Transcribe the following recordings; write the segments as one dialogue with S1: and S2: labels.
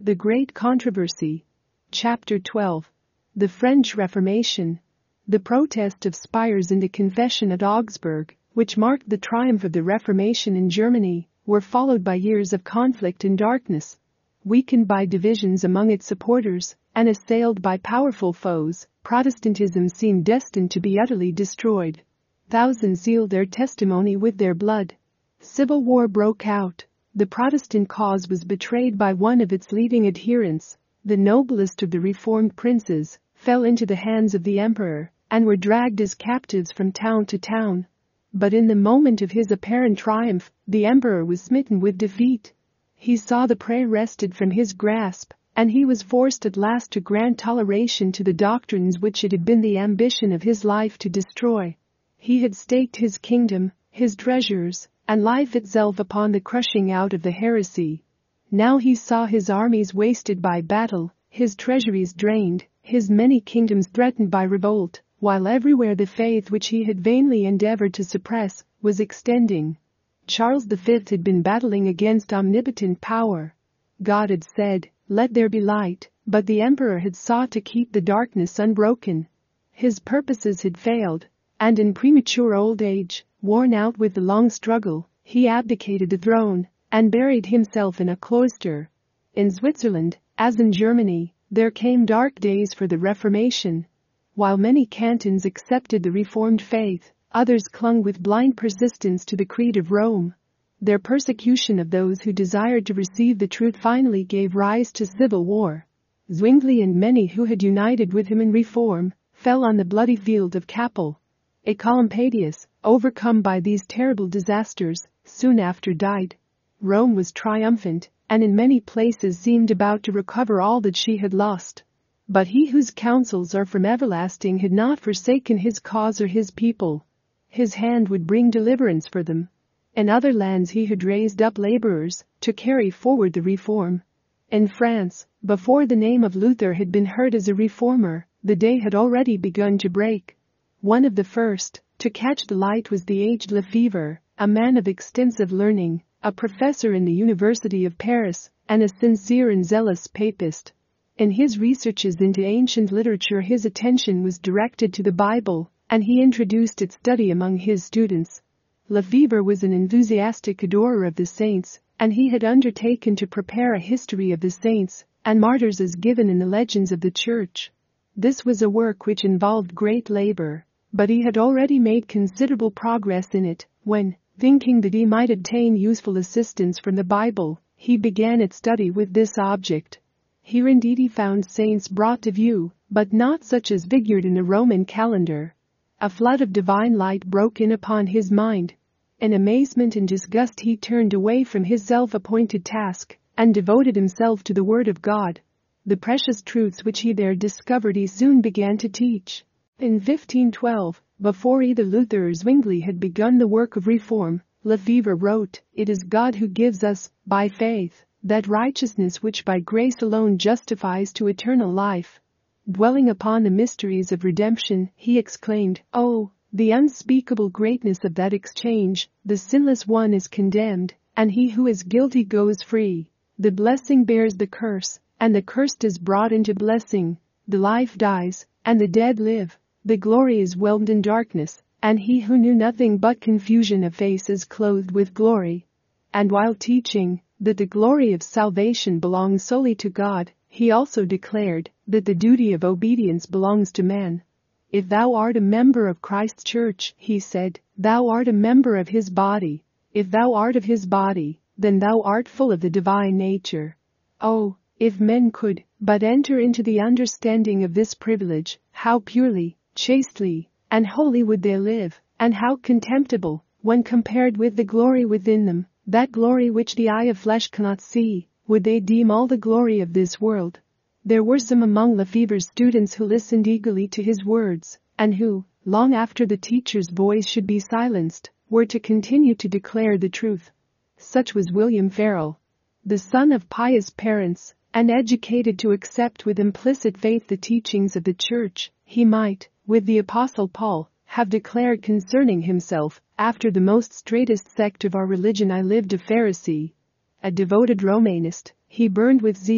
S1: The Great Controversy. Chapter 12. The French Reformation. The protest of Spires and the Confession at Augsburg, which marked the triumph of the Reformation in Germany, were followed by years of conflict and darkness. Weakened by divisions among its supporters and assailed by powerful foes, Protestantism seemed destined to be utterly destroyed. Thousands sealed their testimony with their blood. Civil war broke out. The Protestant cause was betrayed by one of its leading adherents. The noblest of the reformed princes fell into the hands of the emperor and were dragged as captives from town to town. But in the moment of his apparent triumph, the emperor was smitten with defeat. He saw the prey wrested from his grasp, and he was forced at last to grant toleration to the doctrines which it had been the ambition of his life to destroy. He had staked his kingdom, his treasures, and life itself upon the crushing out of the heresy. Now he saw his armies wasted by battle, his treasuries drained, his many kingdoms threatened by revolt, while everywhere the faith which he had vainly endeavored to suppress was extending. Charles V had been battling against omnipotent power. God had said, "Let there be light," but the emperor had sought to keep the darkness unbroken. His purposes had failed, and in premature old age, worn out with the long struggle, he abdicated the throne and buried himself in a cloister. In Switzerland, as in Germany, there came dark days for the Reformation. While many cantons accepted the Reformed faith, others clung with blind persistence to the creed of Rome. Their persecution of those who desired to receive the truth finally gave rise to civil war. Zwingli and many who had united with him in reform fell on the bloody field of Kappel. Oecolampadius, overcome by these terrible disasters, soon after died. Rome was triumphant, and in many places seemed about to recover all that she had lost. But he whose counsels are from everlasting had not forsaken his cause or his people. His hand would bring deliverance for them. In other lands he had raised up laborers to carry forward the reform. In France, before the name of Luther had been heard as a reformer, the day had already begun to break. One of the first to catch the light was the aged Lefebvre, a man of extensive learning, a professor in the University of Paris, and a sincere and zealous papist. In his researches into ancient literature his attention was directed to the Bible, and he introduced its study among his students. Lefebvre was an enthusiastic adorer of the saints, and he had undertaken to prepare a history of the saints and martyrs as given in the legends of the Church. This was a work which involved great labor, but he had already made considerable progress in it when, thinking that he might obtain useful assistance from the Bible, he began its study with this object. Here indeed he found saints brought to view, but not such as figured in the Roman calendar. A flood of divine light broke in upon his mind. In amazement and disgust he turned away from his self-appointed task and devoted himself to the Word of God. The precious truths which he there discovered he soon began to teach. In 1512, before either Luther or Zwingli had begun the work of reform, Lefebvre wrote, "It is God who gives us, by faith, that righteousness which by grace alone justifies to eternal life." Dwelling upon the mysteries of redemption, he exclaimed, "Oh, the unspeakable greatness of that exchange! The sinless one is condemned, and he who is guilty goes free. The blessing bears the curse, and the cursed is brought into blessing. The life dies, and the dead live. The glory is whelmed in darkness, and he who knew nothing but confusion of face is clothed with glory." And while teaching that the glory of salvation belongs solely to God, he also declared that the duty of obedience belongs to man. "If thou art a member of Christ's church," he said, "thou art a member of his body. If thou art of his body, then thou art full of the divine nature." Oh, if men could but enter into the understanding of this privilege, how purely, chastely, and holy would they live, and how contemptible, when compared with the glory within them, that glory which the eye of flesh cannot see, would they deem all the glory of this world. There were some among Lefebvre's students who listened eagerly to his words, and who, long after the teacher's voice should be silenced, were to continue to declare the truth. Such was William Farel. The son of pious parents, and educated to accept with implicit faith the teachings of the Church, he might, with the Apostle Paul, have declared concerning himself, "After the most straitest sect of our religion I lived a Pharisee." A devoted Romanist, he burned with zeal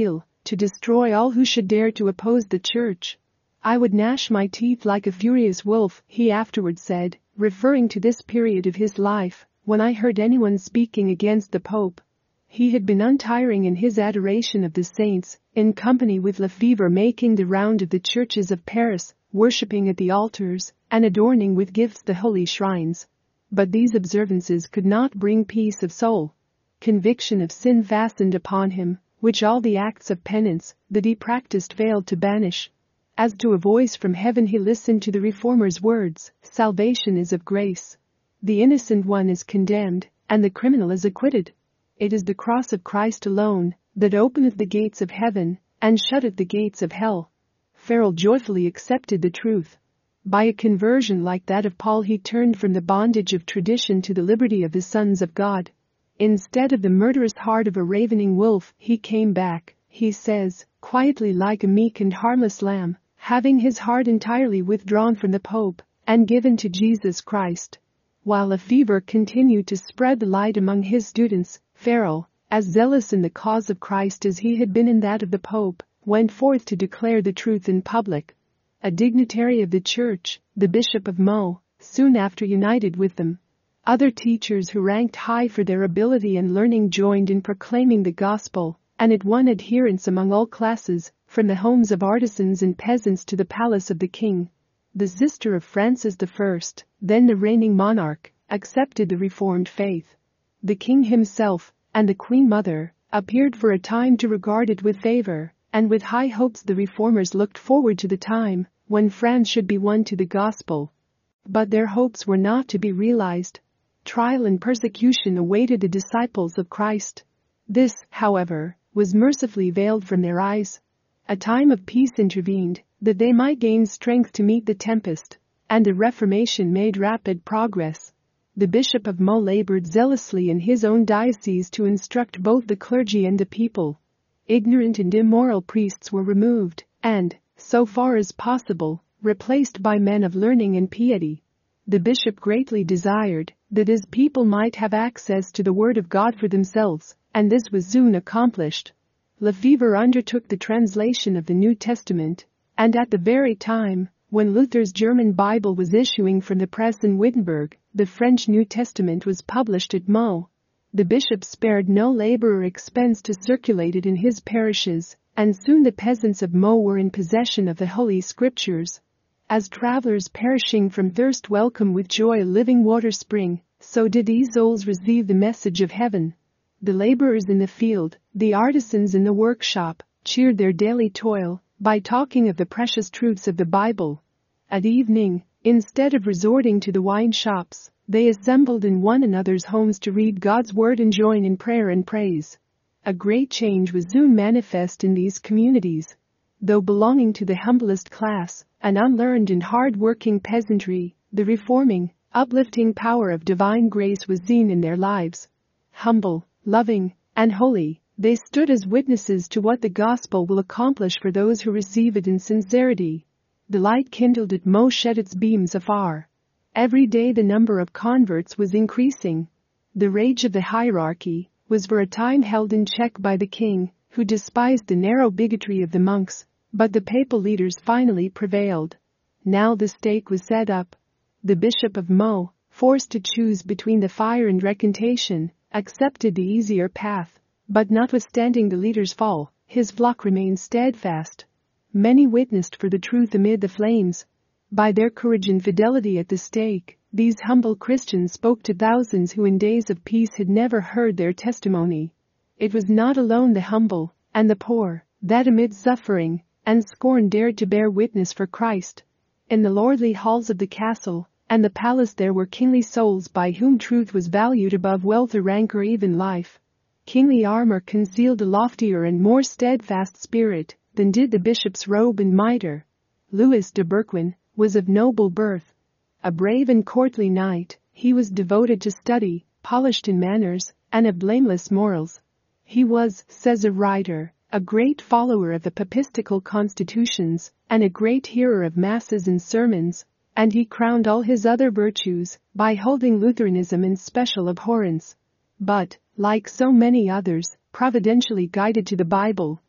S1: to destroy all who should dare to oppose the church. I would gnash my teeth like a furious wolf, he afterward said, referring to this period of his life, when I heard anyone speaking against the Pope. He had been untiring in his adoration of the saints, in company with Lefebvre making the round of the churches of Paris, worshipping at the altars, and adorning with gifts the holy shrines. But these observances could not bring peace of soul. Conviction of sin fastened upon him, which all the acts of penance that he practiced failed to banish. As to a voice from heaven he listened to the Reformer's words, "Salvation is of grace. The innocent one is condemned, and the criminal is acquitted. It is the cross of Christ alone that openeth the gates of heaven, and shutteth the gates of hell." Farel joyfully accepted the truth. By a conversion like that of Paul he turned from the bondage of tradition to the liberty of the sons of God. Instead of the murderous heart of a ravening wolf, he came back, he says, quietly like a meek and harmless lamb, having his heart entirely withdrawn from the Pope and given to Jesus Christ. While Lefebvre continued to spread the light among his students, Farel, as zealous in the cause of Christ as he had been in that of the Pope, went forth to declare the truth in public. A dignitary of the church, the Bishop of Meaux, soon after united with them. Other teachers who ranked high for their ability and learning joined in proclaiming the gospel, and it won adherents among all classes, from the homes of artisans and peasants to the palace of the king. The sister of Francis I, then the reigning monarch, accepted the Reformed faith. The king himself, and the Queen Mother, appeared for a time to regard it with favor, and with high hopes the Reformers looked forward to the time when France should be won to the gospel. But their hopes were not to be realized. Trial and persecution awaited the disciples of Christ. This, however, was mercifully veiled from their eyes. A time of peace intervened, that they might gain strength to meet the tempest, and the Reformation made rapid progress. The Bishop of Meaux labored zealously in his own diocese to instruct both the clergy and the people. Ignorant and immoral priests were removed, and, so far as possible, replaced by men of learning and piety. The bishop greatly desired that his people might have access to the Word of God for themselves, and this was soon accomplished. Lefebvre undertook the translation of the New Testament, and at the very time when Luther's German Bible was issuing from the press in Wittenberg, the French New Testament was published at Meaux. The bishop spared no labor or expense to circulate it in his parishes, and soon the peasants of Meaux were in possession of the Holy Scriptures. As travelers perishing from thirst welcome with joy a living water spring, so did these souls receive the message of heaven. The laborers in the field, the artisans in the workshop, cheered their daily toil by talking of the precious truths of the Bible. At evening, instead of resorting to the wine shops, they assembled in one another's homes to read God's word and join in prayer and praise. A great change was soon manifest in these communities. Though belonging to the humblest class, an unlearned and hard-working peasantry, the reforming, uplifting power of divine grace was seen in their lives. Humble, loving, and holy, they stood as witnesses to what the gospel will accomplish for those who receive it in sincerity. The light kindled at Meaux shed its beams afar. Every day the number of converts was increasing. The rage of the hierarchy was for a time held in check by the king, who despised the narrow bigotry of the monks, but the papal leaders finally prevailed. Now the stake was set up. The Bishop of Meaux, forced to choose between the fire and recantation, accepted the easier path, but notwithstanding the leader's fall, his flock remained steadfast. Many witnessed for the truth amid the flames. By their courage and fidelity at the stake, these humble Christians spoke to thousands who in days of peace had never heard their testimony. It was not alone the humble and the poor that amid suffering and scorn dared to bear witness for Christ. In the lordly halls of the castle and the palace there were kingly souls by whom truth was valued above wealth or rank or even life. Kingly armor concealed a loftier and more steadfast spirit than did the bishop's robe and mitre. Louis de Berquin was of noble birth. A brave and courtly knight, he was devoted to study, polished in manners, and of blameless morals. He was, says a writer, a great follower of the papistical constitutions, and a great hearer of masses and sermons, and he crowned all his other virtues by holding Lutheranism in special abhorrence. But, like so many others, providentially guided to the Bible,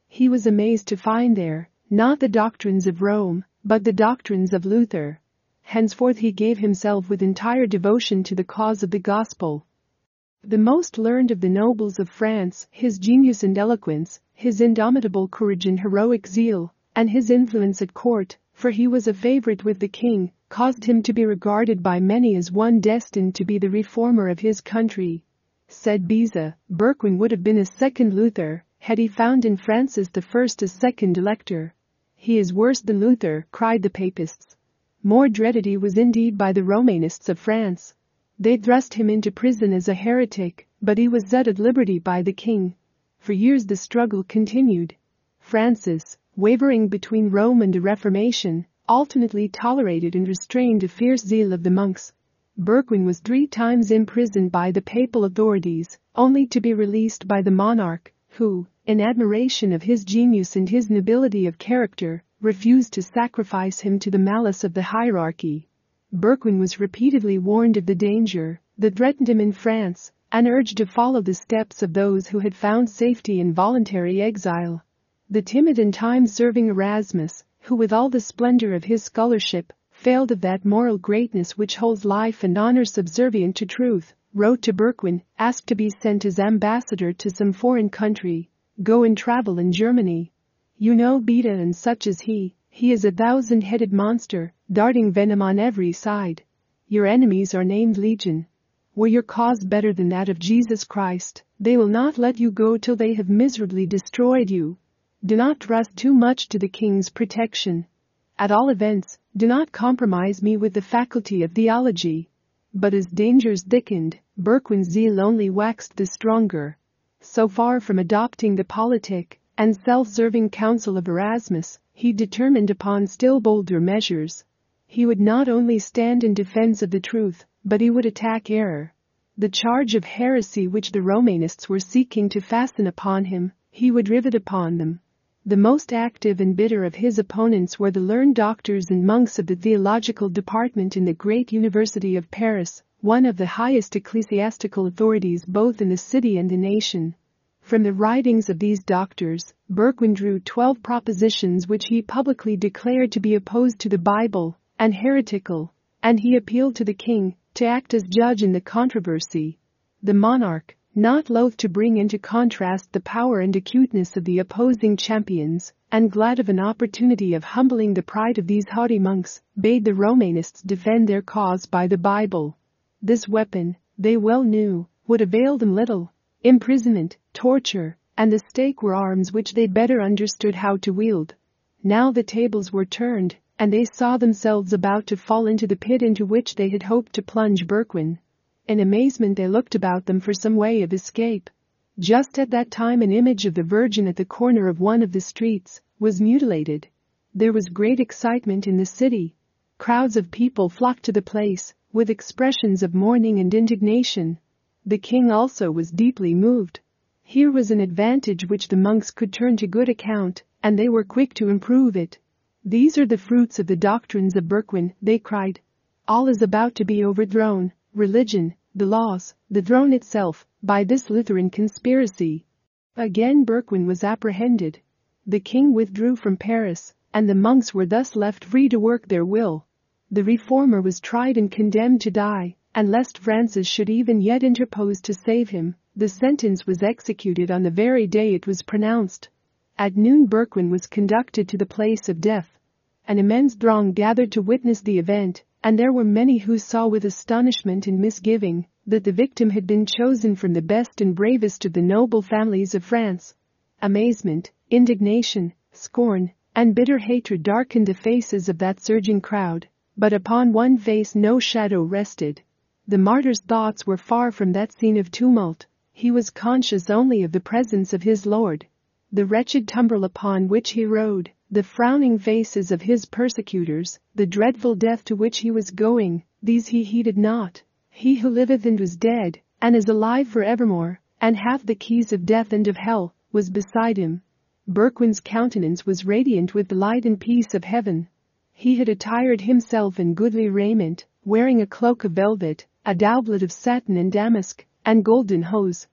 S1: He was amazed to find there, not the doctrines of Rome, but the doctrines of Luther. Henceforth he gave himself with entire devotion to the cause of the gospel. The most learned of the nobles of France, his genius and eloquence, his indomitable courage and heroic zeal, and his influence at court, for he was a favorite with the king, caused him to be regarded by many as one destined to be the reformer of his country. Said Beza, Berquin would have been a second Luther, had he found in Francis I a second elector. He is worse than Luther, cried the papists. More dreaded he was indeed by the Romanists of France. They thrust him into prison as a heretic, but he was set at liberty by the king. For years the struggle continued. Francis, wavering between Rome and the Reformation, alternately tolerated and restrained the fierce zeal of the monks. Berquin was 3 times imprisoned by the papal authorities, only to be released by the monarch, who, in admiration of his genius and his nobility of character, refused to sacrifice him to the malice of the hierarchy. Berquin was repeatedly warned of the danger that threatened him in France, and urged to follow the steps of those who had found safety in voluntary exile. The timid and time-serving Erasmus, who with all the splendor of his scholarship, failed of that moral greatness which holds life and honor subservient to truth, wrote to Berquin, asked to be sent as ambassador to some foreign country. Go and travel in Germany. You know Beta and such as he is a 1,000-headed monster, darting venom on every side. Your enemies are named Legion. Were your cause better than that of Jesus Christ, they will not let you go till they have miserably destroyed you. Do not trust too much to the king's protection. At all events, do not compromise me with the faculty of theology. But as dangers thickened, Berquin's zeal only waxed the stronger. So far from adopting the politic and self-serving counsel of Erasmus, he determined upon still bolder measures. He would not only stand in defense of the truth, but he would attack error. The charge of heresy which the Romanists were seeking to fasten upon him, he would rivet upon them. The most active and bitter of his opponents were the learned doctors and monks of the theological department in the great University of Paris, one of the highest ecclesiastical authorities both in the city and the nation. From the writings of these doctors, Berquin drew 12 propositions which he publicly declared to be opposed to the Bible and heretical, and he appealed to the king to act as judge in the controversy. The monarch, not loath to bring into contrast the power and acuteness of the opposing champions, and glad of an opportunity of humbling the pride of these haughty monks, bade the Romanists defend their cause by the Bible. This weapon, they well knew, would avail them little. Imprisonment, torture, and the stake were arms which they better understood how to wield. Now the tables were turned, and they saw themselves about to fall into the pit into which they had hoped to plunge Berquin. In amazement they looked about them for some way of escape. Just at that time an image of the Virgin at the corner of one of the streets was mutilated. There was great excitement in the city. Crowds of people flocked to the place, with expressions of mourning and indignation. The king also was deeply moved. Here was an advantage which the monks could turn to good account, and they were quick to improve it. These are the fruits of the doctrines of Berquin, they cried. All is about to be overthrown, religion, the laws, the throne itself, by this Lutheran conspiracy. Again Berquin was apprehended. The king withdrew from Paris, and the monks were thus left free to work their will. The reformer was tried and condemned to die, and lest Francis should even yet interpose to save him, the sentence was executed on the very day it was pronounced. At noon Berquin was conducted to the place of death. An immense throng gathered to witness the event, and there were many who saw with astonishment and misgiving that the victim had been chosen from the best and bravest of the noble families of France. Amazement, indignation, scorn, and bitter hatred darkened the faces of that surging crowd, but upon one face no shadow rested. The martyr's thoughts were far from that scene of tumult. He was conscious only of the presence of his Lord. The wretched tumbrel upon which he rode, the frowning faces of his persecutors, the dreadful death to which he was going, these he heeded not. He who liveth and was dead, and is alive for evermore, and hath the keys of death and of hell, was beside him. Berquin's countenance was radiant with the light and peace of heaven. He had attired himself in goodly raiment, wearing a cloak of velvet, a doublet of satin and damask, and golden hose.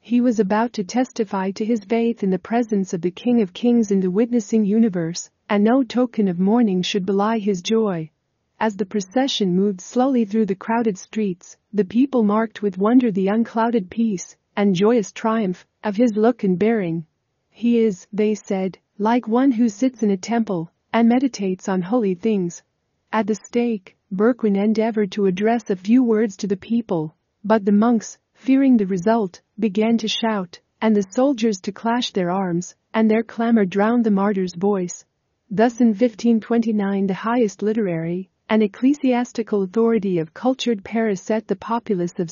S1: He was about to testify to his faith in the presence of the King of Kings in the witnessing universe, and no token of mourning should belie his joy. As the procession moved slowly through the crowded streets, the people marked with wonder the unclouded peace and joyous triumph of his look and bearing. He is, they said, like one who sits in a temple and meditates on holy things. At the stake, Berquin endeavored to address a few words to the people, but the monks, fearing the result, began to shout, and the soldiers to clash their arms, and their clamor drowned the martyr's voice. Thus in 1529 the highest literary and ecclesiastical authority of cultured Paris set the populace of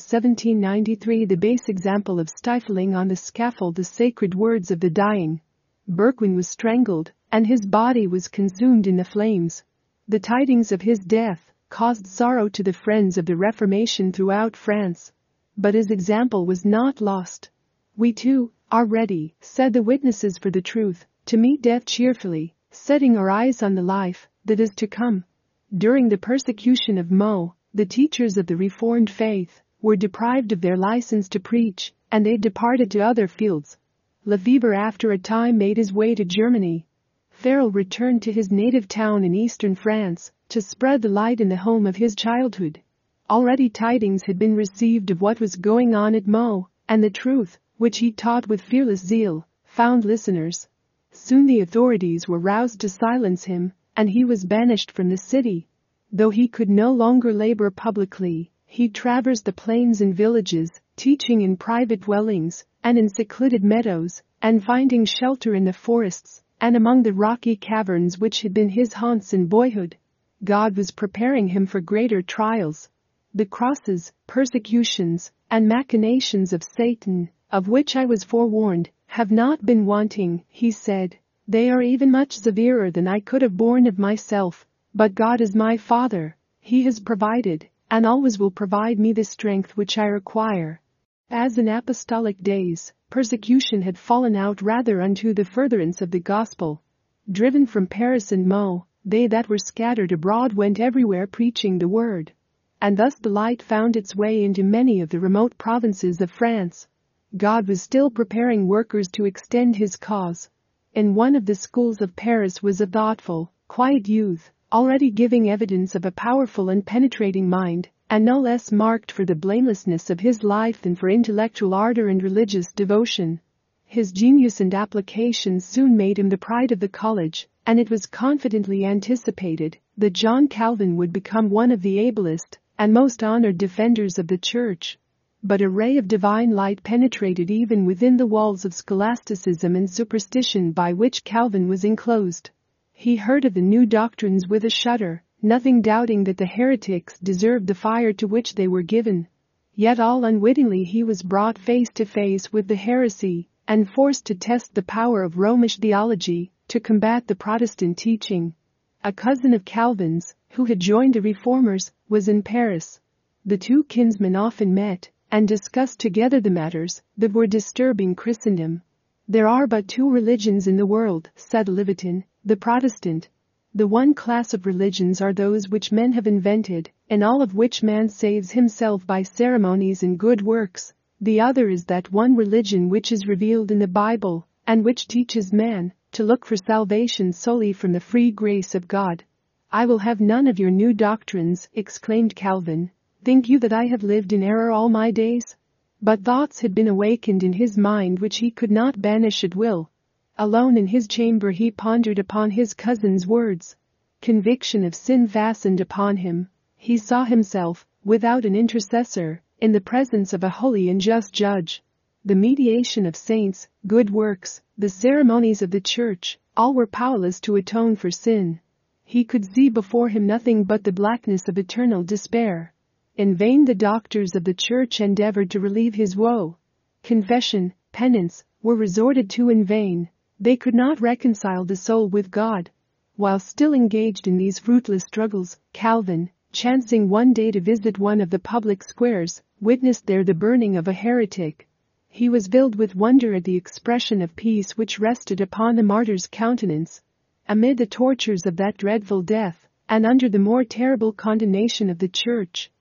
S1: 1793 the base example of stifling on the scaffold the sacred words of the dying. Berquin was strangled, and his body was consumed in the flames. The tidings of his death caused sorrow to the friends of the Reformation throughout France. But his example was not lost. "We too are ready," said the witnesses for the truth, "to meet death cheerfully, setting our eyes on the life that is to come." During the persecution of Meaux, the teachers of the Reformed faith were deprived of their license to preach, and they departed to other fields. Lefebvre after a time made his way to Germany. Farel returned to his native town in eastern France to spread the light in the home of his childhood. Already tidings had been received of what was going on at Meaux, and the truth, which he taught with fearless zeal, found listeners. Soon the authorities were roused to silence him, and he was banished from the city. Though he could no longer labor publicly, he traversed the plains and villages, teaching in private dwellings and in secluded meadows, and finding shelter in the forests and among the rocky caverns which had been his haunts in boyhood. God was preparing him for greater trials. "The crosses, persecutions, and machinations of Satan, of which I was forewarned, have not been wanting," he said. "They are even much severer than I could have borne of myself, but God is my Father. He has provided, and always will provide me the strength which I require." As in apostolic days, persecution had fallen out rather unto the furtherance of the gospel. Driven from Paris and Meaux, they that were scattered abroad went everywhere preaching the word. And thus the light found its way into many of the remote provinces of France. God was still preparing workers to extend his cause. In one of the schools of Paris was a thoughtful, quiet youth, already giving evidence of a powerful and penetrating mind, and no less marked for the blamelessness of his life than for intellectual ardor and religious devotion. His genius and application soon made him the pride of the college, and it was confidently anticipated that John Calvin would become one of the ablest and most honored defenders of the Church. But a ray of divine light penetrated even within the walls of scholasticism and superstition by which Calvin was enclosed. He heard of the new doctrines with a shudder, nothing doubting that the heretics deserved the fire to which they were given. Yet all unwittingly he was brought face to face with the heresy and forced to test the power of Romish theology to combat the Protestant teaching. A cousin of Calvin's, who had joined the Reformers, was in Paris. The two kinsmen often met and discussed together the matters that were disturbing Christendom. "There are but two religions in the world," said Levitin, "the Protestant. The one class of religions are those which men have invented, in all of which man saves himself by ceremonies and good works. The other is that one religion which is revealed in the Bible, and which teaches man to look for salvation solely from the free grace of God." "I will have none of your new doctrines," exclaimed Calvin. "Think you that I have lived in error all my days?" But thoughts had been awakened in his mind which he could not banish at will. Alone in his chamber he pondered upon his cousin's words. Conviction of sin fastened upon him. He saw himself, without an intercessor, in the presence of a holy and just judge. The mediation of saints, good works, the ceremonies of the Church, all were powerless to atone for sin. He could see before him nothing but the blackness of eternal despair. In vain the doctors of the Church endeavored to relieve his woe. Confession, penance, were resorted to in vain. They could not reconcile the soul with God. While still engaged in these fruitless struggles, Calvin, chancing one day to visit one of the public squares, witnessed there the burning of a heretic. He was filled with wonder at the expression of peace which rested upon the martyr's countenance. Amid the tortures of that dreadful death, and under the more terrible condemnation of the Church,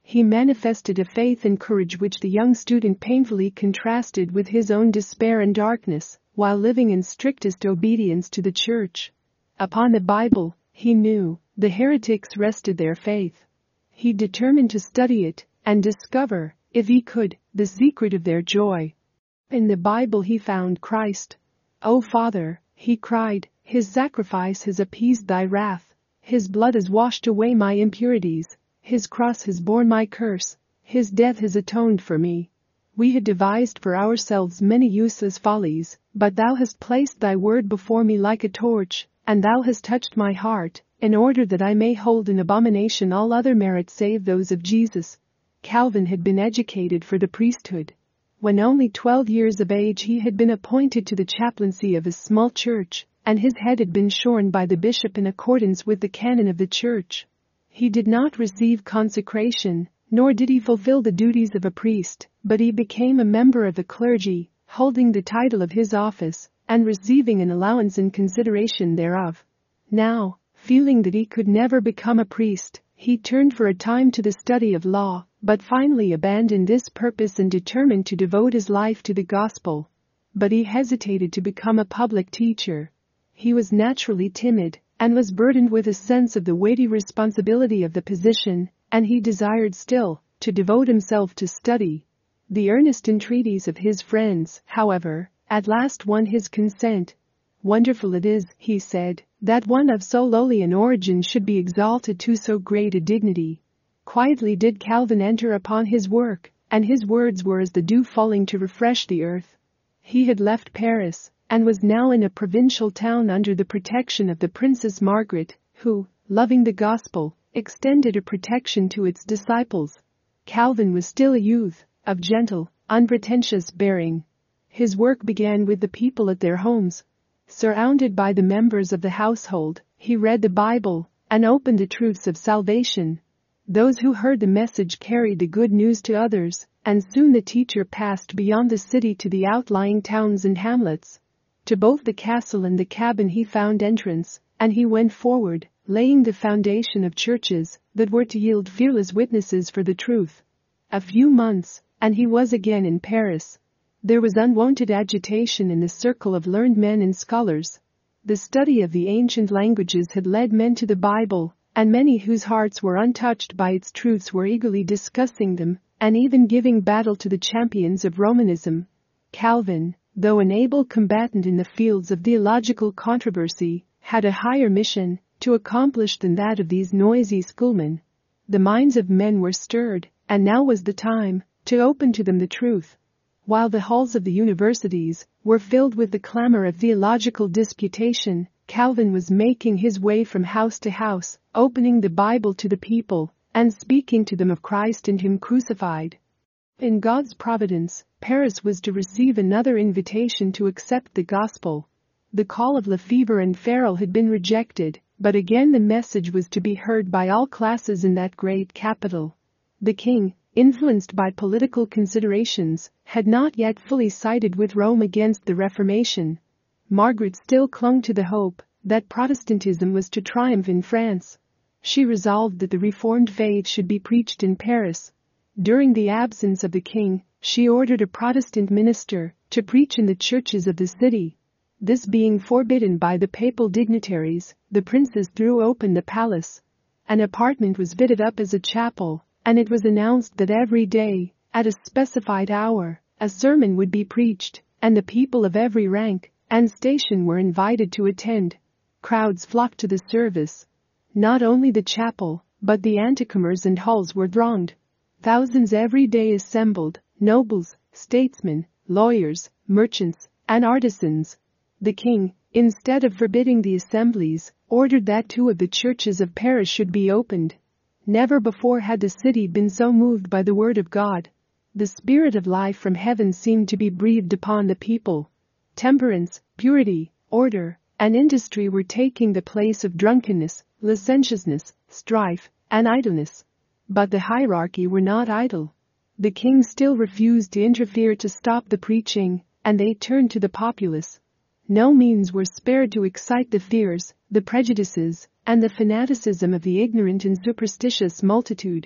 S1: He manifested a faith and courage which the young student painfully contrasted with his own despair and darkness, while living in strictest obedience to the Church. Upon the Bible, he knew, the heretics rested their faith. He determined to study it and discover, if he could, the secret of their joy. In the Bible he found Christ. "O Father," he cried, "his sacrifice has appeased thy wrath. His blood has washed away my impurities. His cross has borne my curse. His death has atoned for me. We had devised for ourselves many useless follies, but thou hast placed thy word before me like a torch, and thou hast touched my heart, in order that I may hold in abomination all other merits save those of Jesus." Calvin had been educated for the priesthood. When only 12 years of age he had been appointed to the chaplaincy of a small church, and his head had been shorn by the bishop in accordance with the canon of the church. He did not receive consecration, nor did he fulfill the duties of a priest, but he became a member of the clergy, holding the title of his office, and receiving an allowance in consideration thereof. Now, feeling that he could never become a priest, he turned for a time to the study of law, but finally abandoned this purpose and determined to devote his life to the gospel. But he hesitated to become a public teacher. He was naturally timid, and was burdened with a sense of the weighty responsibility of the position, and he desired still to devote himself to study. The earnest entreaties of his friends, however, at last won his consent. "Wonderful it is," he said, "that one of so lowly an origin should be exalted to so great a dignity." Quietly did Calvin enter upon his work, and his words were as the dew falling to refresh the earth. He had left Paris, and was now in a provincial town under the protection of the Princess Margaret, who, loving the gospel, extended her protection to its disciples. Calvin was still a youth, of gentle, unpretentious bearing. His work began with the people at their homes. Surrounded by the members of the household, he read the Bible and opened the truths of salvation. Those who heard the message carried the good news to others, and soon the teacher passed beyond the city to the outlying towns and hamlets. To both the castle and the cabin he found entrance, and he went forward, laying the foundation of churches that were to yield fearless witnesses for the truth. A few months, and he was again in Paris. There was unwonted agitation in the circle of learned men and scholars. The study of the ancient languages had led men to the Bible, and many whose hearts were untouched by its truths were eagerly discussing them, and even giving battle to the champions of Romanism. Calvin, though an able combatant in the fields of theological controversy, had a higher mission to accomplish than that of these noisy schoolmen. The minds of men were stirred, and now was the time to open to them the truth. While the halls of the universities were filled with the clamor of theological disputation, Calvin was making his way from house to house, opening the Bible to the people, and speaking to them of Christ and Him crucified. In God's providence, Paris was to receive another invitation to accept the gospel. The call of Lefebvre and Farel had been rejected, but again the message was to be heard by all classes in that great capital. The king, influenced by political considerations, had not yet fully sided with Rome against the Reformation. Margaret still clung to the hope that Protestantism was to triumph in France. She resolved that the Reformed faith should be preached in Paris. During the absence of the king, she ordered a Protestant minister to preach in the churches of the city. This being forbidden by the papal dignitaries, the princess threw open the palace. An apartment was fitted up as a chapel, and it was announced that every day, at a specified hour, a sermon would be preached, and the people of every rank and station were invited to attend. Crowds flocked to the service. Not only the chapel, but the antechambers and halls were thronged. Thousands every day assembled, nobles, statesmen, lawyers, merchants, and artisans. The king, instead of forbidding the assemblies, ordered that 2 of the churches of Paris should be opened. Never before had the city been so moved by the word of God. The spirit of life from heaven seemed to be breathed upon the people. Temperance, purity, order, and industry were taking the place of drunkenness, licentiousness, strife, and idleness. But the hierarchy were not idle. The king still refused to interfere to stop the preaching, and they turned to the populace. No means were spared to excite the fears, the prejudices, and the fanaticism of the ignorant and superstitious multitude.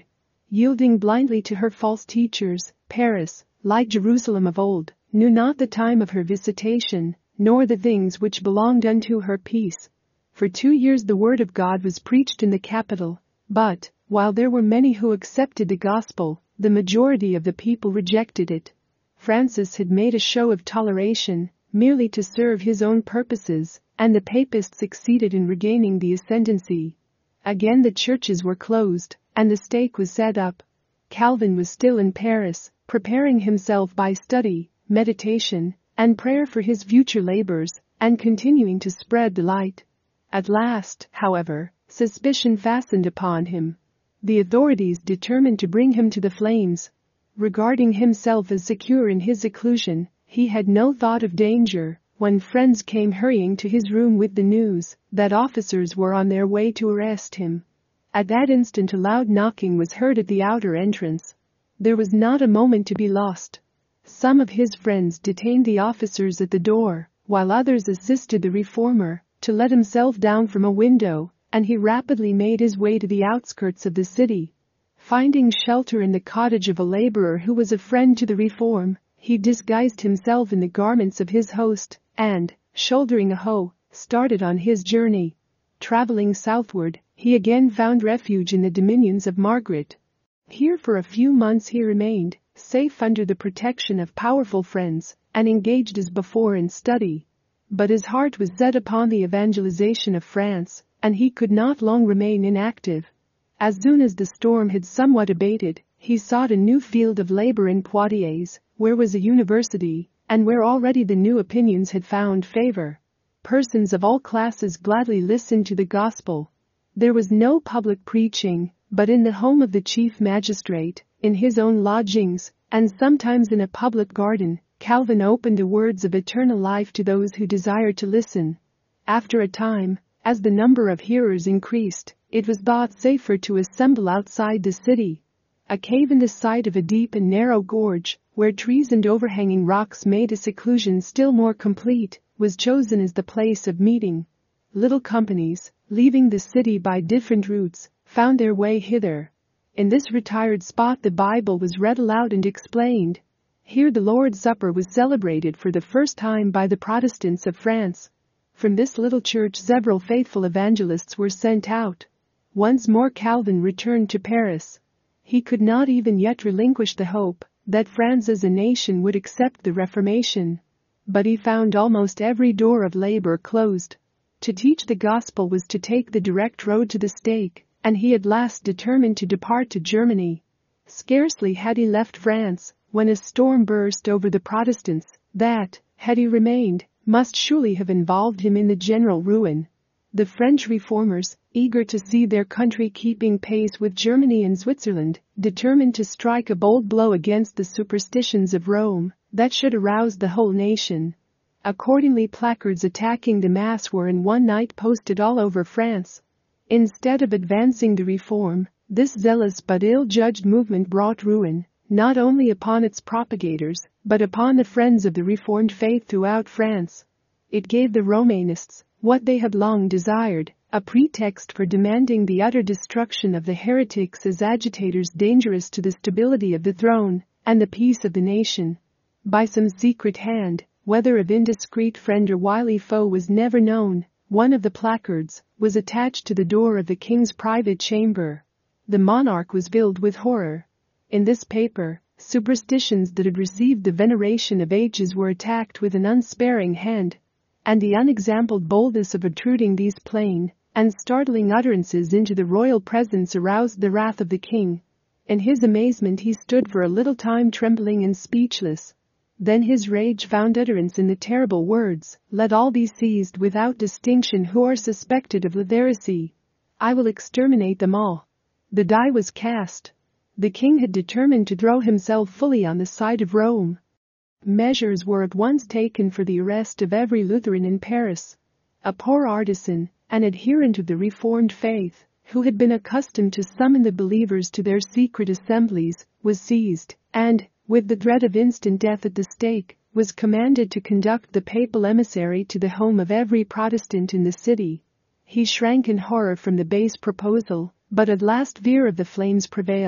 S1: yielding blindly to her false teachers. Paris, like Jerusalem of old, knew not the time of her visitation, nor the things which belonged unto her peace. For 2 years the word of God was preached in the capital, but, while there were many who accepted the gospel, the majority of the people rejected it. Francis had made a show of toleration, merely to serve his own purposes, and the papists succeeded in regaining the ascendancy. Again the churches were closed, and the stake was set up. Calvin was still in Paris, preparing himself by study, meditation, and prayer for his future labors, and continuing to spread the light. At last, however, suspicion fastened upon him. The authorities determined to bring him to the flames. Regarding himself as secure in his seclusion, he had no thought of danger, when friends came hurrying to his room with the news that officers were on their way to arrest him. At that instant a loud knocking was heard at the outer entrance. There was not a moment to be lost. Some of his friends detained the officers at the door, while others assisted the reformer to let himself down from a window, and he rapidly made his way to the outskirts of the city. Finding shelter in the cottage of a laborer who was a friend to the reform, he disguised himself in the garments of his host, and, shouldering a hoe, started on his journey. Traveling southward, he again found refuge in the dominions of Margaret. Here for a few months he remained, safe under the protection of powerful friends, and engaged as before in study. But his heart was set upon the evangelization of France, and he could not long remain inactive. As soon as the storm had somewhat abated, he sought a new field of labor in Poitiers, where was a university, and where already the new opinions had found favor. Persons of all classes gladly listened to the gospel. There was no public preaching, but in the home of the chief magistrate, in his own lodgings, and sometimes in a public garden, Calvin opened the words of eternal life to those who desired to listen. After a time, as the number of hearers increased, it was thought safer to assemble outside the city. A cave in the side of a deep and narrow gorge, where trees and overhanging rocks made a seclusion still more complete, was chosen as the place of meeting. Little companies, leaving the city by different routes, found their way hither. In this retired spot the Bible was read aloud and explained. Here the Lord's Supper was celebrated for the first time by the Protestants of France. From this little church several faithful evangelists were sent out. Once more Calvin returned to Paris. He could not even yet relinquish the hope that France as a nation would accept the Reformation. But he found almost every door of labor closed. To teach the gospel was to take the direct road to the stake, and he at last determined to depart to Germany. Scarcely had he left France, when a storm burst over the Protestants that, had he remained, must surely have involved him in the general ruin. The French reformers, eager to see their country keeping pace with Germany and Switzerland, determined to strike a bold blow against the superstitions of Rome that should arouse the whole nation. Accordingly, placards attacking the Mass were in one night posted all over France. Instead of advancing the reform, this zealous but ill-judged movement brought ruin, not only upon its propagators, but upon the friends of the Reformed faith throughout France. It gave the Romanists, what they had long desired, a pretext for demanding the utter destruction of the heretics as agitators dangerous to the stability of the throne and the peace of the nation. By some secret hand, whether of indiscreet friend or wily foe was never known, one of the placards was attached to the door of the king's private chamber. The monarch was filled with horror. In this paper, superstitions that had received the veneration of ages were attacked with an unsparing hand, and the unexampled boldness of obtruding these plain and startling utterances into the royal presence aroused the wrath of the king. In his amazement he stood for a little time trembling and speechless. Then his rage found utterance in the terrible words, "Let all be seized without distinction who are suspected of literacy. I will exterminate them all." The die was cast. The king had determined to throw himself fully on the side of Rome. Measures were at once taken for the arrest of every Lutheran in Paris. A poor artisan, an adherent of the Reformed faith, who had been accustomed to summon the believers to their secret assemblies, was seized, and, with the dread of instant death at the stake, was commanded to conduct the papal emissary to the home of every Protestant in the city. He shrank in horror from the base proposal, but at last fear of the flames prevailed,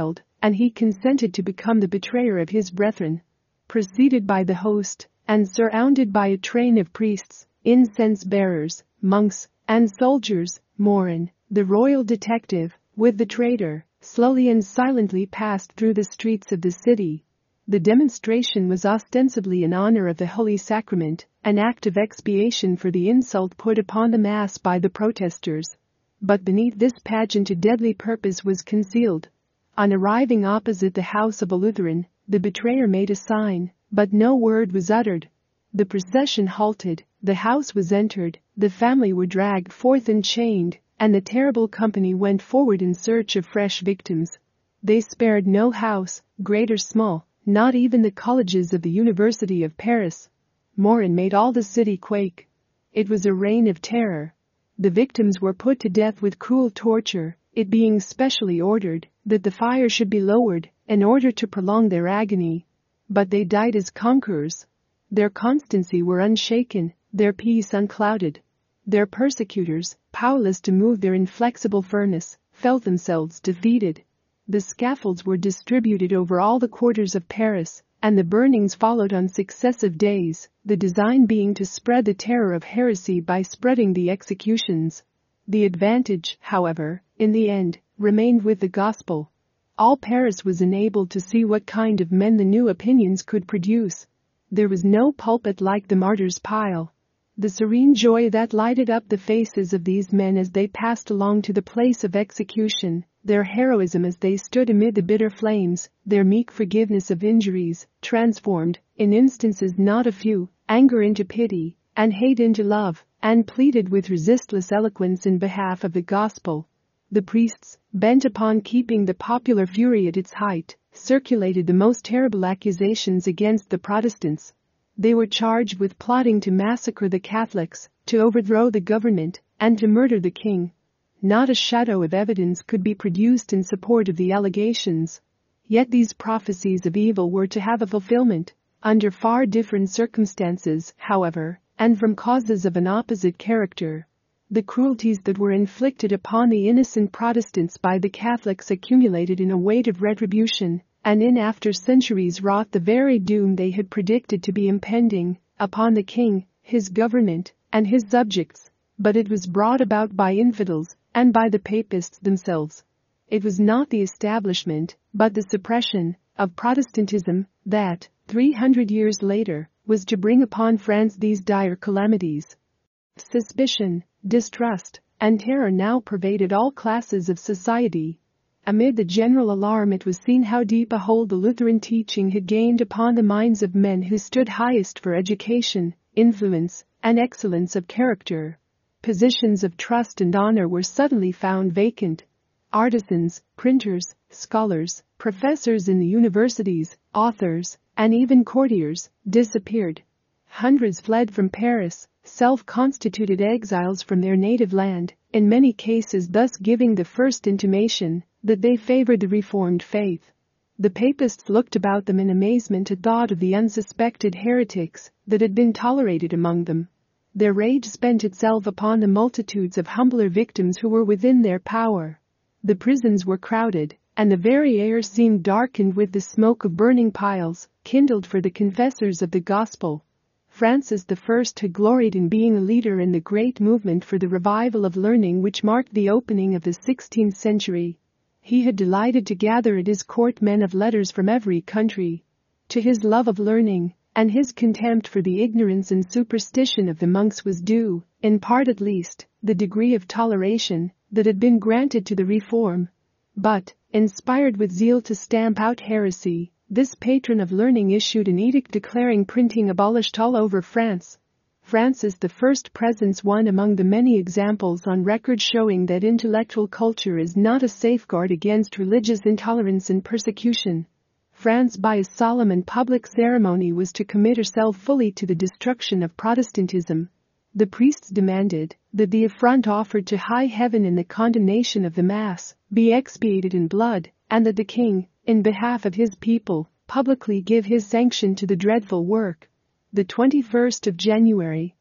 S1: and he consented to become the betrayer of his brethren. Preceded by the host, and surrounded by a train of priests, incense-bearers, monks, and soldiers, Morin, the royal detective, with the traitor, slowly and silently passed through the streets of the city. The demonstration was ostensibly in honor of the Holy Sacrament, an act of expiation for the insult put upon the Mass by the protesters. But beneath this pageant a deadly purpose was concealed. On arriving opposite the house of a Lutheran, the betrayer made a sign, but no word was uttered. The procession halted, the house was entered, the family were dragged forth and chained, and the terrible company went forward in search of fresh victims. They spared no house, great or small, not even the colleges of the University of Paris. Morin made all the city quake. It was a reign of terror. The victims were put to death with cruel torture, it being specially ordered that the fire should be lowered in order to prolong their agony. But they died as conquerors. Their constancy were unshaken, their peace unclouded. Their persecutors, powerless to move their inflexible furnace, felt themselves defeated. The scaffolds were distributed over all the quarters of Paris, and the burnings followed on successive days, the design being to spread the terror of heresy by spreading the executions. The advantage, however, in the end, remained with the gospel. All Paris was enabled to see what kind of men the new opinions could produce. There was no pulpit like the martyr's pile. The serene joy that lighted up the faces of these men as they passed along to the place of execution, their heroism as they stood amid the bitter flames, their meek forgiveness of injuries, transformed, in instances not a few, anger into pity, and hate into love, and pleaded with resistless eloquence in behalf of the gospel. The priests, bent upon keeping the popular fury at its height, circulated the most terrible accusations against the Protestants. They were charged with plotting to massacre the Catholics, to overthrow the government, and to murder the king. Not a shadow of evidence could be produced in support of the allegations. Yet these prophecies of evil were to have a fulfillment, under far different circumstances, however, and from causes of an opposite character. The cruelties that were inflicted upon the innocent Protestants by the Catholics accumulated in a weight of retribution, and in after centuries wrought the very doom they had predicted to be impending upon the king, his government, and his subjects. But it was brought about by infidels and by the papists themselves. It was not the establishment, but the suppression, of Protestantism that, 300 years later, was to bring upon France these dire calamities. Suspicion, distrust, and terror now pervaded all classes of society. Amid the general alarm it was seen how deep a hold the Lutheran teaching had gained upon the minds of men who stood highest for education, influence, and excellence of character. Positions of trust and honor were suddenly found vacant. Artisans, printers, scholars, professors in the universities, authors, and even courtiers, disappeared. Hundreds fled from Paris, self-constituted exiles from their native land, in many cases thus giving the first intimation that they favored the Reformed faith. The papists looked about them in amazement at thought of the unsuspected heretics that had been tolerated among them. Their rage spent itself upon the multitudes of humbler victims who were within their power. The prisons were crowded, and the very air seemed darkened with the smoke of burning piles, kindled for the confessors of the gospel. Francis I had gloried in being a leader in the great movement for the revival of learning which marked the opening of the 16th century. He had delighted to gather at his court men of letters from every country. To his love of learning, and his contempt for the ignorance and superstition of the monks was due, in part at least, the degree of toleration that had been granted to the reform. But, inspired with zeal to stamp out heresy, this patron of learning issued an edict declaring printing abolished all over France. Francis I presents one among the many examples on record showing that intellectual culture is not a safeguard against religious intolerance and persecution. France by a solemn and public ceremony was to commit herself fully to the destruction of Protestantism. The priests demanded that the affront offered to high heaven in the condemnation of the Mass be expiated in blood, and that the king, in behalf of his people, publicly give his sanction to the dreadful work. The 21st of January,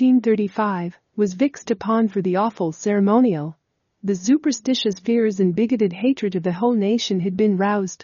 S1: 1535, was fixed upon for the awful ceremonial. The superstitious fears and bigoted hatred of the whole nation had been roused.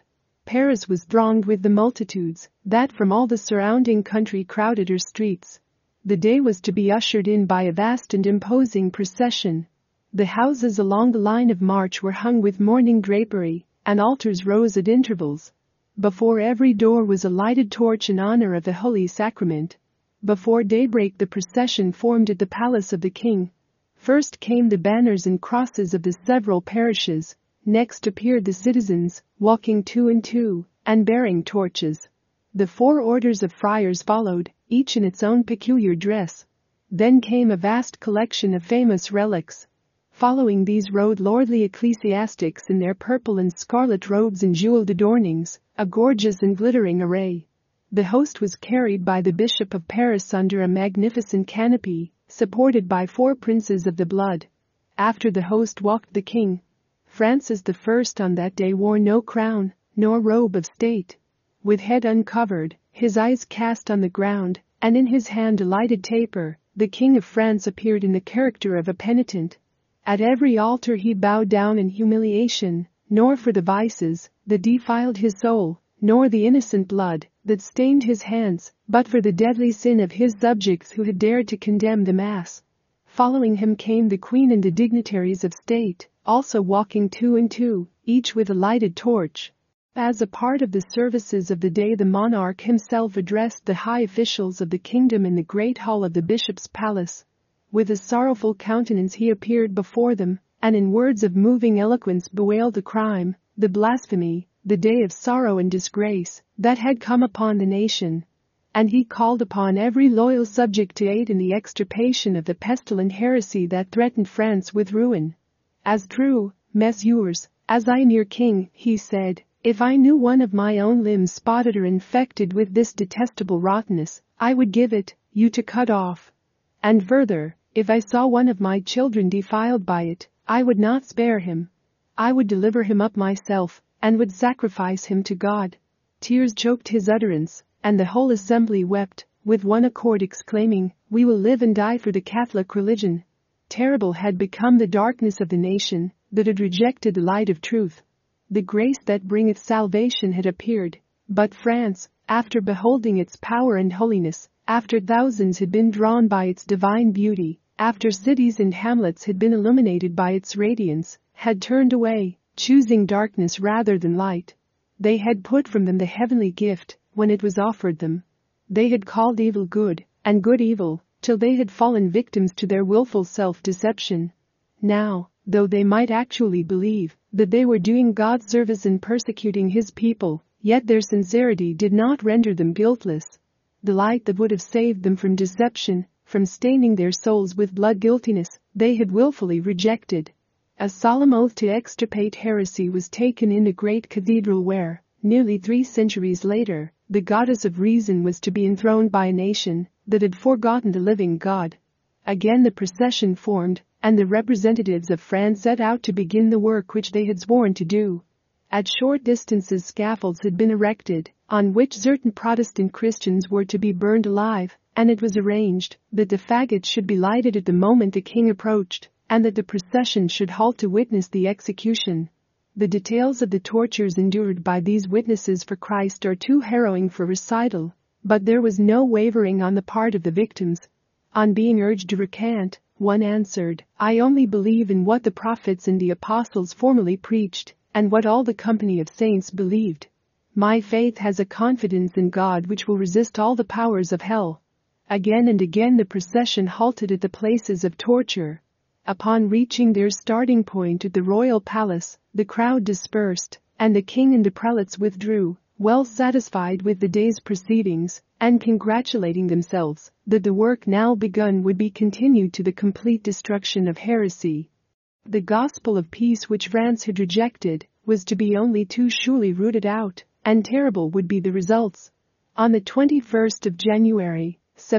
S1: Paris was thronged with the multitudes that from all the surrounding country crowded her streets. The day was to be ushered in by a vast and imposing procession. The houses along the line of march were hung with mourning drapery, and altars rose at intervals. Before every door was a lighted torch in honor of the Holy Sacrament. Before daybreak the procession formed at the palace of the king. First came the banners and crosses of the several parishes, next appeared the citizens, walking two and two, and bearing torches. The 4 orders of friars followed, each in its own peculiar dress. Then came a vast collection of famous relics. Following these rode lordly ecclesiastics in their purple and scarlet robes and jeweled adornings, a gorgeous and glittering array. The host was carried by the Bishop of Paris under a magnificent canopy, supported by 4 princes of the blood. After the host walked the king. Francis I on that day wore no crown, nor robe of state. With head uncovered, his eyes cast on the ground, and in his hand a lighted taper, the King of France appeared in the character of a penitent. At every altar he bowed down in humiliation, nor for the vices that defiled his soul, nor the innocent blood that stained his hands, but for the deadly sin of his subjects who had dared to condemn the Mass. Following him came the Queen and the dignitaries of state, also walking two and two, each with a lighted torch. As a part of the services of the day, the monarch himself addressed the high officials of the kingdom in the great hall of the bishop's palace. With a sorrowful countenance he appeared before them, and in words of moving eloquence bewailed the crime, the blasphemy, the day of sorrow and disgrace that had come upon the nation. And he called upon every loyal subject to aid in the extirpation of the pestilent heresy that threatened France with ruin. As true, messieurs, as I am your king, he said, if I knew one of my own limbs spotted or infected with this detestable rottenness, I would give it you to cut off. And further, if I saw one of my children defiled by it, I would not spare him. I would deliver him up myself, and would sacrifice him to God. Tears choked his utterance, and the whole assembly wept, with one accord exclaiming, we will live and die for the Catholic religion. Terrible had become the darkness of the nation that had rejected the light of truth. The grace that bringeth salvation had appeared, but France, after beholding its power and holiness, after thousands had been drawn by its divine beauty, after cities and hamlets had been illuminated by its radiance, had turned away, choosing darkness rather than light. They had put from them the heavenly gift when it was offered them. They had called evil good, and good evil, till they had fallen victims to their willful self-deception. Now, though they might actually believe that they were doing God service in persecuting His people, yet their sincerity did not render them guiltless. The light that would have saved them from deception, from staining their souls with blood guiltiness, they had willfully rejected. A solemn oath to extirpate heresy was taken in the great cathedral where, nearly 3 centuries later, the goddess of reason was to be enthroned by a nation that had forgotten the living God. Again the procession formed, and the representatives of France set out to begin the work which they had sworn to do. At short distances scaffolds had been erected, on which certain Protestant Christians were to be burned alive, and it was arranged that the faggots should be lighted at the moment the king approached, and that the procession should halt to witness the execution. The details of the tortures endured by these witnesses for Christ are too harrowing for recital, but there was no wavering on the part of the victims. On being urged to recant, one answered, I only believe in what the prophets and the apostles formerly preached, and what all the company of saints believed. My faith has a confidence in God which will resist all the powers of hell. Again and again the procession halted at the places of torture. Upon reaching their starting point at the royal palace, the crowd dispersed, and the king and the prelates withdrew, well satisfied with the day's proceedings, and congratulating themselves that the work now begun would be continued to the complete destruction of heresy. The gospel of peace which France had rejected was to be only too surely rooted out, and terrible would be the results. On the 21st of January,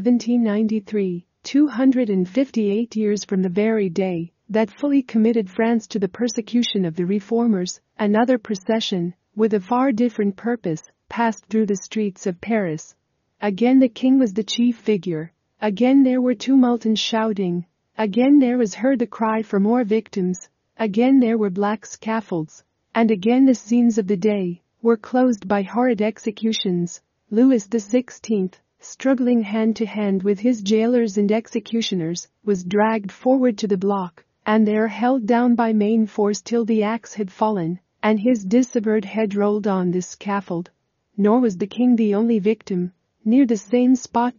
S1: 1793, 258 years from the very day that fully committed France to the persecution of the reformers, another procession, with a far different purpose, passed through the streets of Paris. Again the king was the chief figure. Again there were tumult and shouting. Again there was heard the cry for more victims. Again there were black scaffolds. And again the scenes of the day were closed by horrid executions. Louis XVI, struggling hand-to-hand with his jailers and executioners, was dragged forward to the block, and there held down by main force till the axe had fallen, and his dissevered head rolled on the scaffold. Nor was the king the only victim. Near the same spot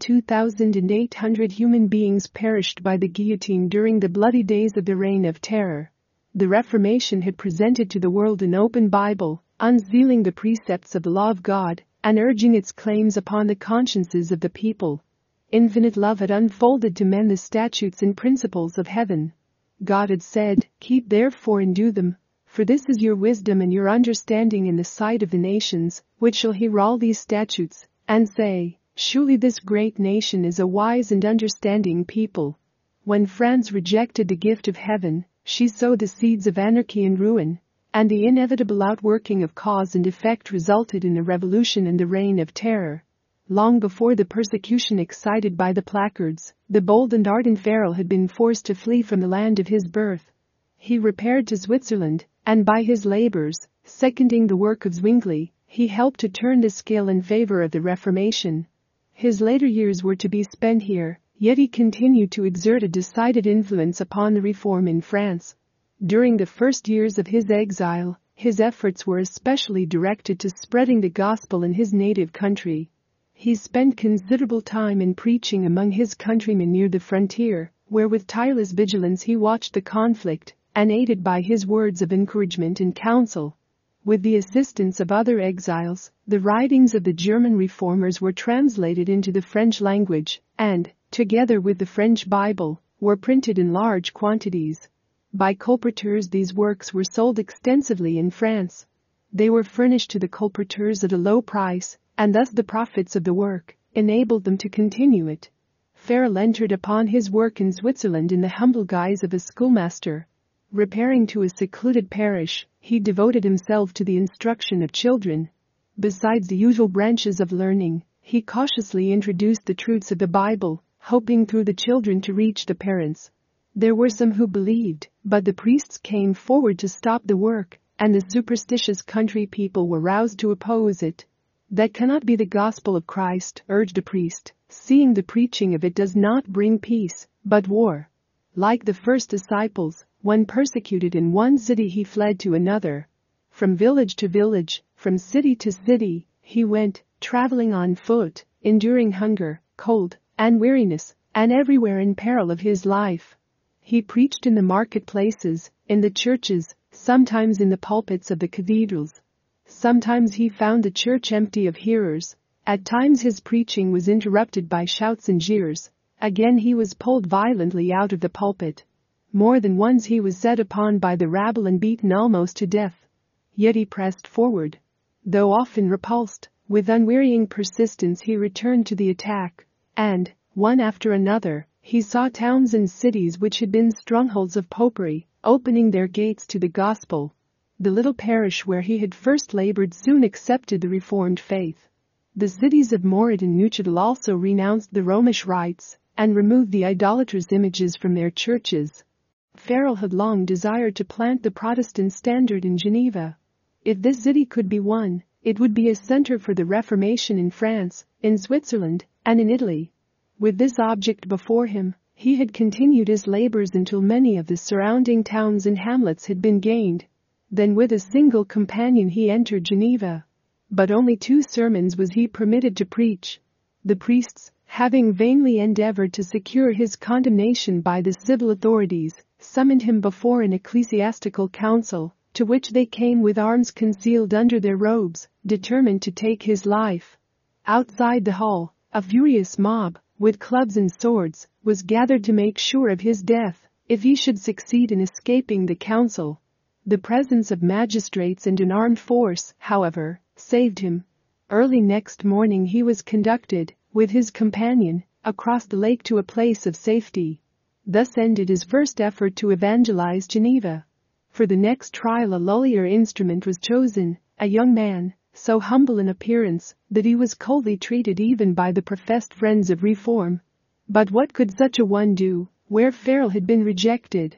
S1: 2,800 human beings perished by the guillotine during the bloody days of the Reign of Terror. The Reformation had presented to the world an open Bible, unsealing the precepts of the law of God, and urging its claims upon the consciences of the people. Infinite love had unfolded to men the statutes and principles of heaven. God had said, "Keep therefore and do them, for this is your wisdom and your understanding in the sight of the nations, which shall hear all these statutes, and say, Surely this great nation is a wise and understanding people." When France rejected the gift of heaven, she sowed the seeds of anarchy and ruin, and the inevitable outworking of cause and effect resulted in a revolution and the Reign of Terror. Long before the persecution excited by the placards, the bold and ardent Farel had been forced to flee from the land of his birth. He repaired to Switzerland, and by his labors, seconding the work of Zwingli, he helped to turn the scale in favor of the Reformation. His later years were to be spent here, yet he continued to exert a decided influence upon the reform in France. During the first years of his exile, his efforts were especially directed to spreading the gospel in his native country. He spent considerable time in preaching among his countrymen near the frontier, where with tireless vigilance he watched the conflict, and aided by his words of encouragement and counsel. With the assistance of other exiles, the writings of the German reformers were translated into the French language, and, together with the French Bible, were printed in large quantities. By colporteurs these works were sold extensively in France. They were furnished to the colporteurs at a low price, and thus the profits of the work enabled them to continue it. Farel entered upon his work in Switzerland in the humble guise of a schoolmaster. Repairing to a secluded parish, he devoted himself to the instruction of children. Besides the usual branches of learning, he cautiously introduced the truths of the Bible, hoping through the children to reach the parents. There were some who believed, but the priests came forward to stop the work, and the superstitious country people were roused to oppose it. "That cannot be the gospel of Christ," urged a priest, "seeing the preaching of it does not bring peace, but war." Like the first disciples, when persecuted in one city he fled to another. From village to village, from city to city, he went, traveling on foot, enduring hunger, cold, and weariness, and everywhere in peril of his life. He preached in the marketplaces, in the churches, sometimes in the pulpits of the cathedrals. Sometimes he found the church empty of hearers. At times his preaching was interrupted by shouts and jeers. Again he was pulled violently out of the pulpit. More than once he was set upon by the rabble and beaten almost to death. Yet he pressed forward. Though often repulsed, with unwearying persistence he returned to the attack, and, one after another, he saw towns and cities which had been strongholds of popery, opening their gates to the gospel. The little parish where he had first labored soon accepted the Reformed faith. The cities of Morat and Neuchâtel also renounced the Romish rites and removed the idolatrous images from their churches. Farel had long desired to plant the Protestant standard in Geneva. If this city could be won, it would be a center for the Reformation in France, in Switzerland, and in Italy. With this object before him, he had continued his labors until many of the surrounding towns and hamlets had been gained. Then with a single companion he entered Geneva. But only 2 sermons was he permitted to preach. The priests, having vainly endeavored to secure his condemnation by the civil authorities, summoned him before an ecclesiastical council, to which they came with arms concealed under their robes, determined to take his life. Outside the hall, a furious mob, with clubs and swords, was gathered to make sure of his death, if he should succeed in escaping the council. The presence of magistrates and an armed force, however, saved him. Early next morning he was conducted, with his companion, across the lake to a place of safety. Thus ended his first effort to evangelize Geneva. For the next trial a lullier instrument was chosen, a young man, so humble in appearance that he was coldly treated even by the professed friends of reform. But what could such a one do, where Farel had been rejected?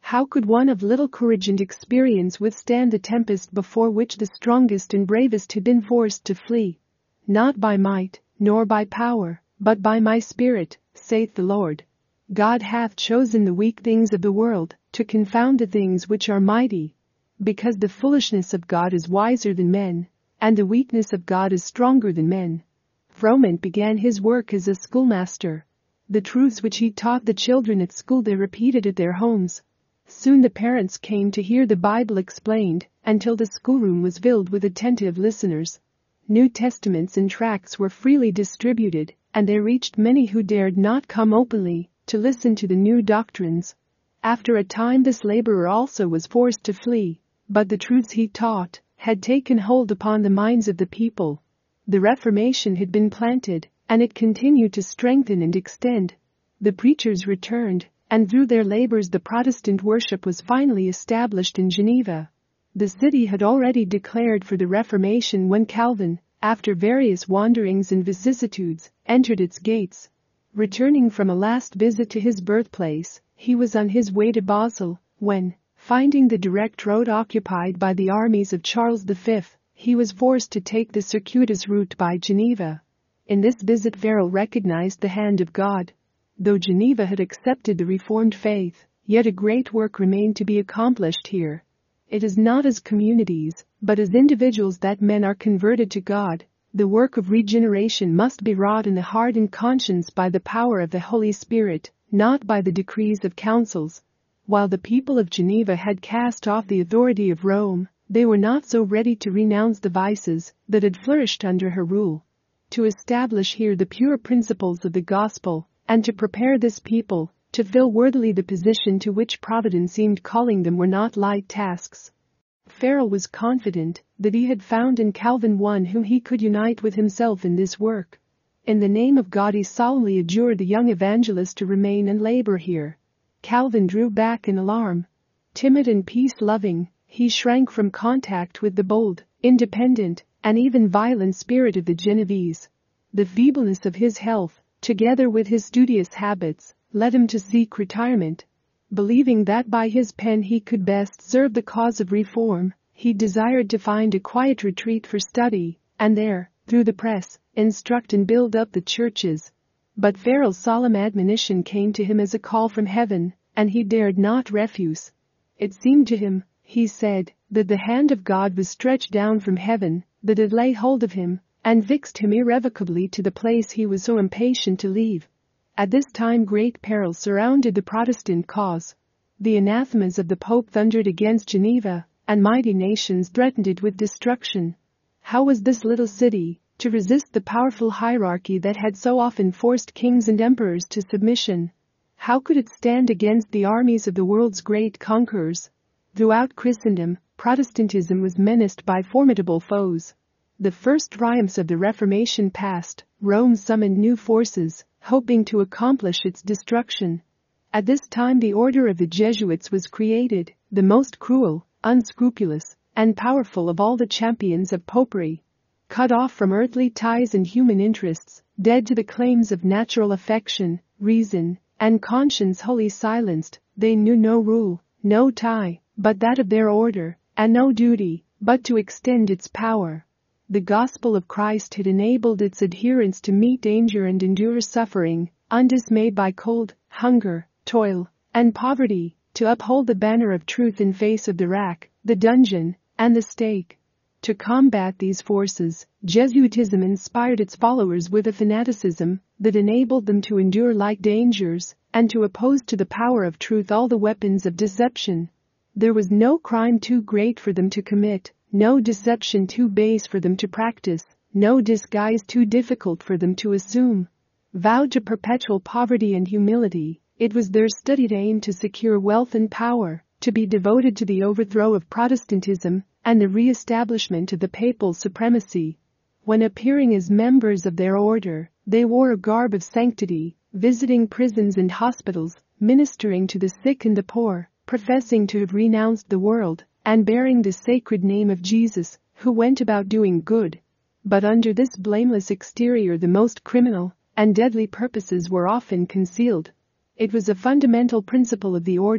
S1: How could one of little courage and experience withstand the tempest before which the strongest and bravest had been forced to flee? Not by might, nor by power, but by my Spirit, saith the Lord. God hath chosen the weak things of the world to confound the things which are mighty, because the foolishness of God is wiser than men, and the weakness of God is stronger than men. Froment began his work as a schoolmaster. The truths which he taught the children at school they repeated at their homes. Soon the parents came to hear the Bible explained, until the schoolroom was filled with attentive listeners. New Testaments and tracts were freely distributed, and they reached many who dared not come openly to listen to the new doctrines. After a time this laborer also was forced to flee, but the truths he taught had taken hold upon the minds of the people. The Reformation had been planted, and it continued to strengthen and extend. The preachers returned, and through their labors the Protestant worship was finally established in Geneva. The city had already declared for the Reformation when Calvin, after various wanderings and vicissitudes, entered its gates. Returning from a last visit to his birthplace, he was on his way to Basel, when, finding the direct road occupied by the armies of Charles V, he was forced to take the circuitous route by Geneva. In this visit Farel recognized the hand of God. Though Geneva had accepted the Reformed faith, yet a great work remained to be accomplished here. It is not as communities, but as individuals that men are converted to God. The work of regeneration must be wrought in the heart and conscience by the power of the Holy Spirit, not by the decrees of councils. While the people of Geneva had cast off the authority of Rome, they were not so ready to renounce the vices that had flourished under her rule. To establish here the pure principles of the gospel, and to prepare this people to fill worthily the position to which Providence seemed calling them were not light tasks. Farel was confident that he had found in Calvin one whom he could unite with himself in this work. In the name of God he solemnly adjured the young evangelist to remain and labor here. Calvin drew back in alarm. Timid and peace-loving, he shrank from contact with the bold, independent, and even violent spirit of the Genevese. The feebleness of his health, together with his studious habits, led him to seek retirement. Believing that by his pen he could best serve the cause of reform, he desired to find a quiet retreat for study, and there, through the press, instruct and build up the churches. But Farel's solemn admonition came to him as a call from heaven, and he dared not refuse. It seemed to him, he said, that the hand of God was stretched down from heaven, that it lay hold of him, and fixed him irrevocably to the place he was so impatient to leave. At this time great peril surrounded the Protestant cause. The anathemas of the Pope thundered against Geneva, and mighty nations threatened it with destruction. How was this little city to resist the powerful hierarchy that had so often forced kings and emperors to submission? How could it stand against the armies of the world's great conquerors? Throughout Christendom, Protestantism was menaced by formidable foes. The first triumphs of the Reformation past, Rome summoned new forces, hoping to accomplish its destruction. At this time the order of the Jesuits was created, the most cruel, unscrupulous, and powerful of all the champions of popery. Cut off from earthly ties and human interests, dead to the claims of natural affection, reason, and conscience wholly silenced, they knew no rule, no tie, but that of their order, and no duty, but to extend its power. The gospel of Christ had enabled its adherents to meet danger and endure suffering, undismayed by cold, hunger, toil, and poverty, to uphold the banner of truth in face of the rack, the dungeon, and the stake. To combat these forces, Jesuitism inspired its followers with a fanaticism that enabled them to endure like dangers, and to oppose to the power of truth all the weapons of deception. There was no crime too great for them to commit, no deception too base for them to practice, no disguise too difficult for them to assume. Vowed to perpetual poverty and humility, it was their studied aim to secure wealth and power, to be devoted to the overthrow of Protestantism and the re-establishment of the papal supremacy. When appearing as members of their order, they wore a garb of sanctity, visiting prisons and hospitals, ministering to the sick and the poor, professing to have renounced the world, and bearing the sacred name of Jesus, who went about doing good. But under this blameless exterior the most criminal and deadly purposes were often concealed. It was a fundamental principle of the order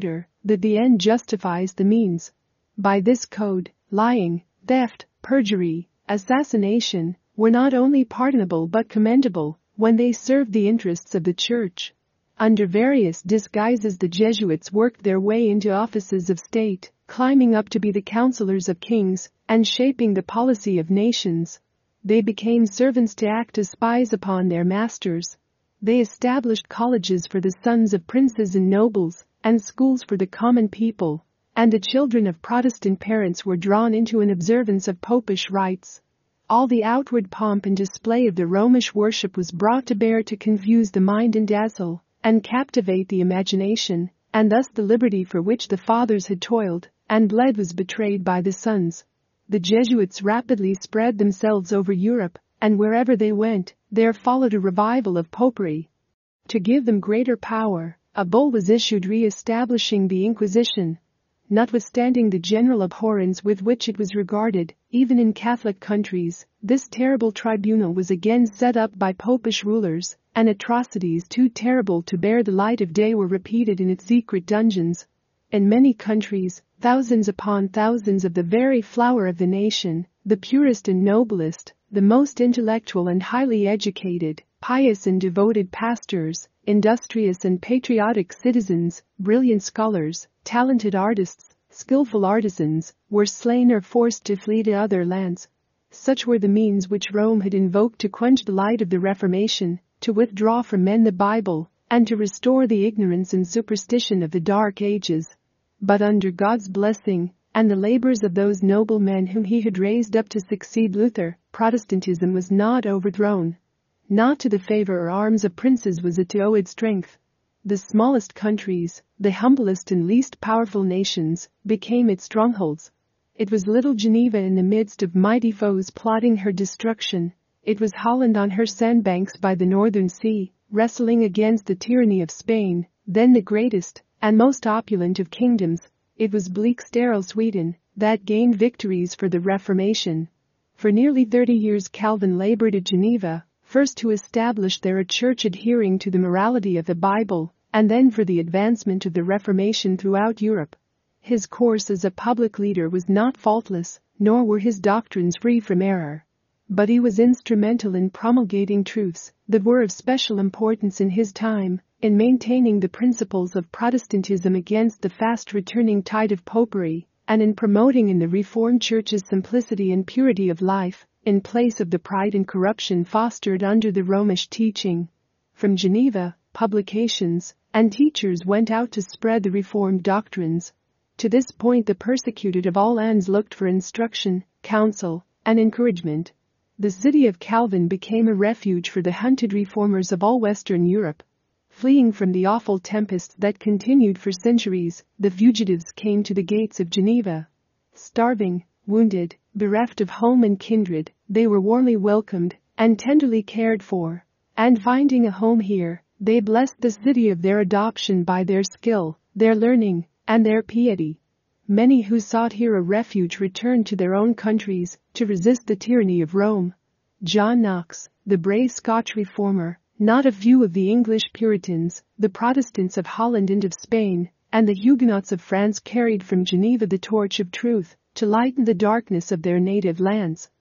S1: that the end justifies the means. By this code, lying, theft, perjury, assassination were not only pardonable but commendable when they served the interests of the church. Under various disguises, the Jesuits worked their way into offices of state, climbing up to be the counselors of kings and shaping the policy of nations. They became servants to act as spies upon their masters. They established colleges for the sons of princes and nobles and schools for the common people, and the children of Protestant parents were drawn into an observance of popish rites. All the outward pomp and display of the Romish worship was brought to bear to confuse the mind and dazzle and captivate the imagination, and thus the liberty for which the fathers had toiled and bled was betrayed by the sons. The Jesuits rapidly spread themselves over Europe, and wherever they went, there followed a revival of popery. To give them greater power, a bull was issued re-establishing the Inquisition. Notwithstanding the general abhorrence with which it was regarded, even in Catholic countries, this terrible tribunal was again set up by popish rulers, and atrocities too terrible to bear the light of day were repeated in its secret dungeons. In many countries, thousands upon thousands of the very flower of the nation, the purest and noblest, the most intellectual and highly educated, pious and devoted pastors, industrious and patriotic citizens, brilliant scholars, talented artists, skillful artisans, were slain or forced to flee to other lands. Such were the means which Rome had invoked to quench the light of the Reformation, to withdraw from men the Bible, and to restore the ignorance and superstition of the Dark Ages. But under God's blessing, and the labors of those noble men whom he had raised up to succeed Luther, Protestantism was not overthrown. Not to the favor or arms of princes was it to owe its strength. The smallest countries, the humblest and least powerful nations, became its strongholds. It was little Geneva in the midst of mighty foes plotting her destruction. It was Holland on her sandbanks by the northern sea, wrestling against the tyranny of Spain, then the greatest and most opulent of kingdoms. It was bleak sterile Sweden that gained victories for the Reformation. For nearly 30 years Calvin labored at Geneva, first to establish there a church adhering to the morality of the Bible, and then for the advancement of the Reformation throughout Europe. His course as a public leader was not faultless, nor were his doctrines free from error. But he was instrumental in promulgating truths that were of special importance in his time, in maintaining the principles of Protestantism against the fast-returning tide of popery, and in promoting in the Reformed Church's simplicity and purity of life, in place of the pride and corruption fostered under the Romish teaching. From Geneva, publications and teachers went out to spread the Reformed doctrines. To this point the persecuted of all lands looked for instruction, counsel, and encouragement. The city of Calvin became a refuge for the hunted reformers of all Western Europe. Fleeing from the awful tempests that continued for centuries, the fugitives came to the gates of Geneva. Starving, wounded, bereft of home and kindred, they were warmly welcomed and tenderly cared for. And finding a home here, they blessed the city of their adoption by their skill, their learning, and their piety. Many who sought here a refuge returned to their own countries to resist the tyranny of Rome. John Knox, the brave Scotch reformer, not a few of the English Puritans, the Protestants of Holland and of Spain, and the Huguenots of France carried from Geneva the torch of truth to lighten the darkness of their native lands.